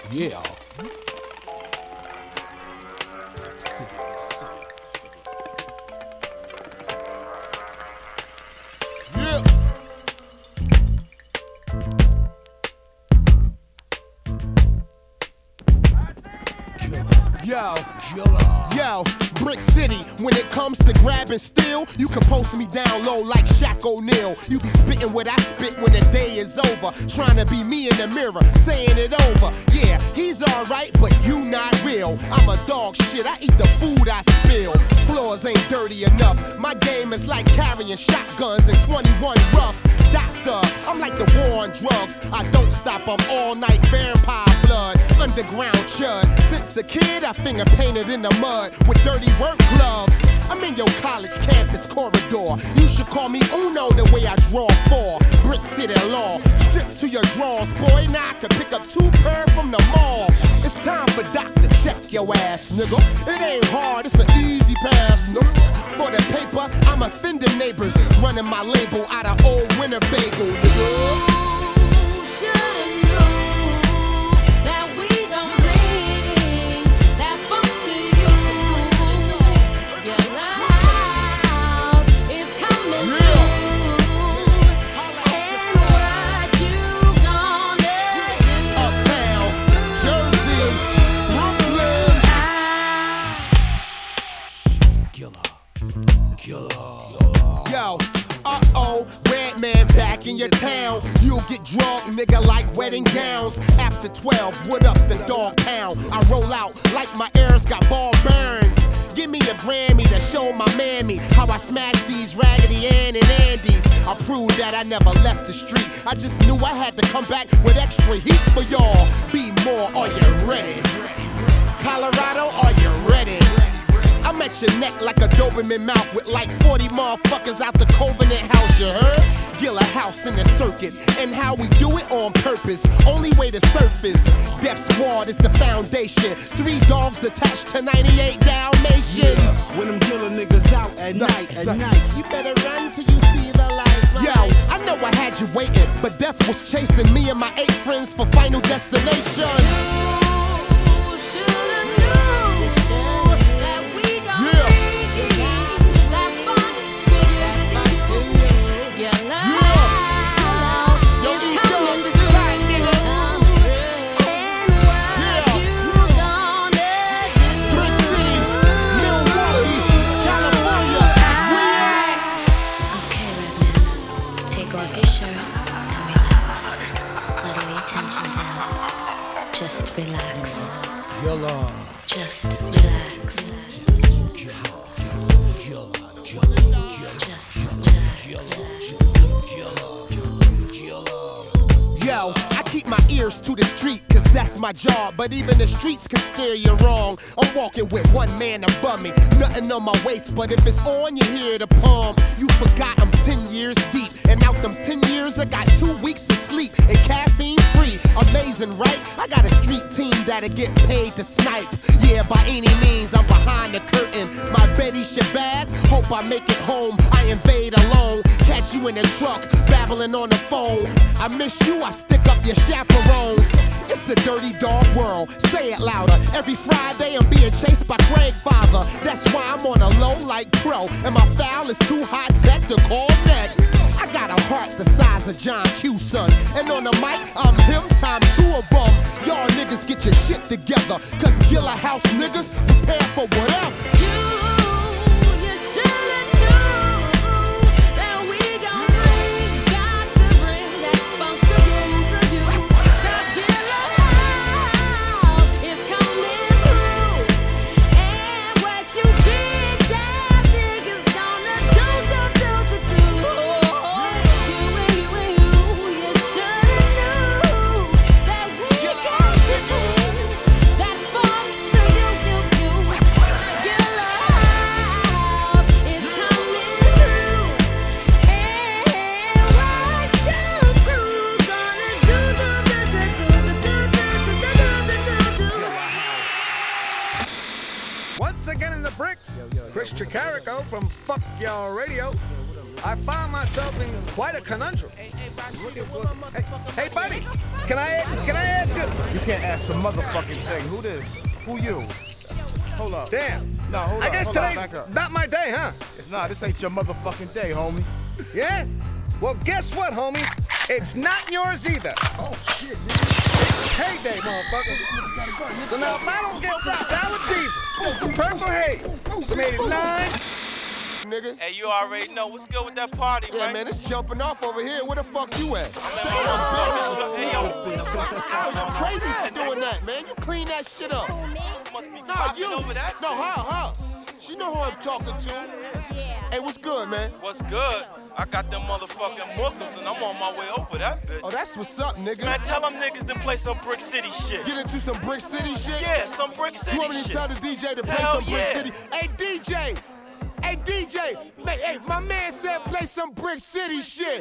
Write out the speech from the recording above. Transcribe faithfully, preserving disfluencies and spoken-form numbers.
Yeah. City, city, city. Yeah. Yo, killer. Yo, Brick City, when it comes to grabbing steel, you can post me down low like Shaq O'Neal. You be spitting what I spit when the day is over. Trying to be me in the mirror, saying it over. Yeah, he's alright, but you not real. I'm a dog shit, I eat the food I spill. Floors ain't dirty enough. My game is like carrying shotguns in twenty-one rough. Doctor, I'm like the war on drugs. I don't stop, I'm all night vampire blood. Underground chud. Since a kid, I finger painted in the mud with dirty work gloves. I'm in your college campus corridor. You should call me Uno the way I draw four. Brick City law. Strip to your drawers, boy. Now I can pick up two per from the mall. It's time for Doc to check your ass, nigga. It ain't hard, it's an easy pass, nigga. For the paper, I'm offending neighbors. Running my label out of old Winnebago, nigga. Yo, uh-oh, red man back in your town. You'll get drunk, nigga, like wedding gowns. After twelve, what up, the dog pound? I roll out like my ears got ball burns. Give me a Grammy to show my mammy how I smash these Raggedy Ann and Andes. I proved that I never left the street. I just knew I had to come back with extra heat for y'all. Be more, are you ready? Colorado, are you ready? I'm at your neck like a Doberman mouth with like forty motherfuckers out the Covenant house, you heard? Gilla house in the circuit, and how we do it on purpose. Only way to surface. Death Squad is the foundation. Three dogs attached to ninety-eight Dalmatians. Yeah, when them Gilla niggas out at No, night, at no. night, you better run till you see the light. Right? Yo, I know I had you waiting, but death was chasing me and my eight friends for Final Destination. Just relax. Killer. Just relax. Just, just. Yo, I keep my ears to the street, cause that's my job. But even the streets can steer you wrong. I'm walking with one man above me. Nothing on my waist, but if it's on, you hear the palm. You forgot I'm ten years deep. And out them ten years, I got two weeks of sleep and caffeine free. Amazing, right? I got a street team that'll get paid to snipe. Yeah, by any means, I'm behind the curtain. My Betty Shabazz, hope I make it home. I invade alone. Catch you in the truck, babbling on the phone. I miss you, I stick up your chaperones. It's a dirty dog world, say it louder. Every Friday I'm being chased by Craig Father. That's why I'm on a low like pro. And my foul is too high tech to call next. I got a heart the size of John Q, son. And on the mic, I'm him, time two of them. Y'all niggas get your shit together, cause Gilla House niggas prepare for whatever. Once again in the bricks, Chris Chicarico from Fuck Y'all Radio. I found myself in quite a conundrum. Hey, hey, buddy, can I can I ask you? You can't ask a motherfucking thing. Who this? Who you? Hold up. Damn. No, hold I up. guess hold today's up, back up. not my day, huh? Nah, this ain't your motherfucking day, homie. Yeah? Well, guess what, homie? It's not yours either. Oh shit, It's payday, motherfucker. So now if I don't get some sour diesel, some purple haze, some eighty-nine, Nigga. Hey, you already know what's good with that party, Yeah, right? man, it's jumping off over here. Where the fuck you at? Hey, yo, what the fuck is going You're on? crazy for doing that, man. You clean that shit up. Must be Nah, popping you. over that. No, her, her. She know who I'm talking to. Hey, what's good, man? What's good? I got them motherfucking Muslims and I'm on my way over that bitch. Oh, that's what's up, nigga. Man, tell them niggas to play some Brick City shit. Get into some Brick City shit? Yeah, some Brick City You want me to shit. tell the D J to play Hell some Brick yeah. City? Hey, D J! Hey, D J! Man, hey, my man said play some Brick City shit.